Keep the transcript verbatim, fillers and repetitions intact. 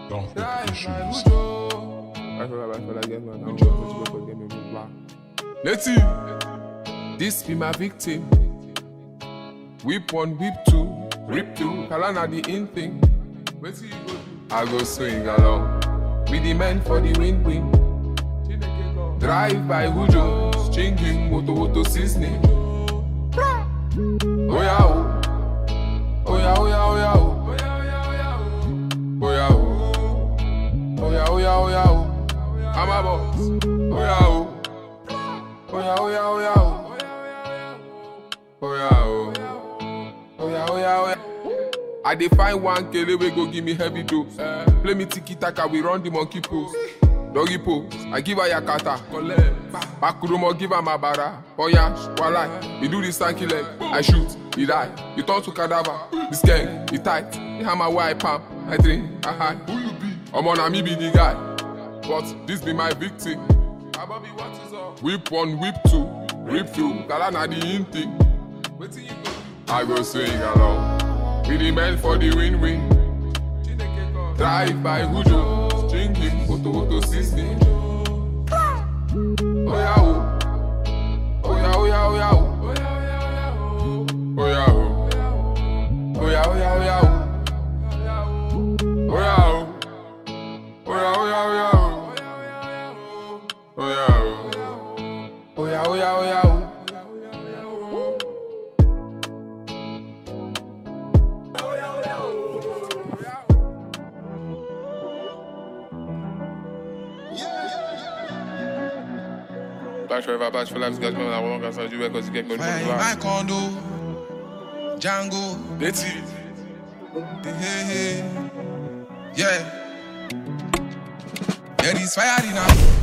Don't put issues. Let's see. This be my victim. Whip one, whip two, rip two. Kalana the in thing. I go swing along with the men for the win-win. Drive by Hujo, string him, moto moto seasoning. Oh yeah, oh. Oh yeah, oh yeah, oh yeah, oh. Oh yeah, oh. Oh yeah, oh yeah, oh yeah, oh. I'm a boss. Oh yeah, oh. Oh yeah, oh yeah, oh yeah, oh. Oh yeah, oh. Oh yeah, oh yeah, oh yeah. I dey find one kele wey go give me heavy dose. Play me tiki taka, we run the monkey pose. Doggy pose, I give her yakata. Bakurumo give her my bara. Oyash, walai, he do the stanky leg. I shoot, he die. He turn to cadaver. This gang, he tight. He hammer white pump. I drink, I hide. Who you be? Omo na me be the guy. But this be my victim. Ababi, what is up? Whip one, whip two, rip two. Kalana the in thing. Wetin you go do? I go swing along with the men for the win-win. Drive by Hujo, string him, moto moto seasoning. Oh yeah, oh. Oh yeah, oh yeah, oh yeah, oh. Oh yeah, oh. Oh yeah, oh yeah, oh yeah, oh. Oh yeah, oh. Oh yeah, oh yeah, oh yeah, oh. Oh yeah, oh. Oh yeah, oh yeah, oh yeah, oh. Back forever, back for life, guys. Man, I won't answer you because you get good. My condo, Django, That's it. hey, hey, yeah. Yeah, this fire enough.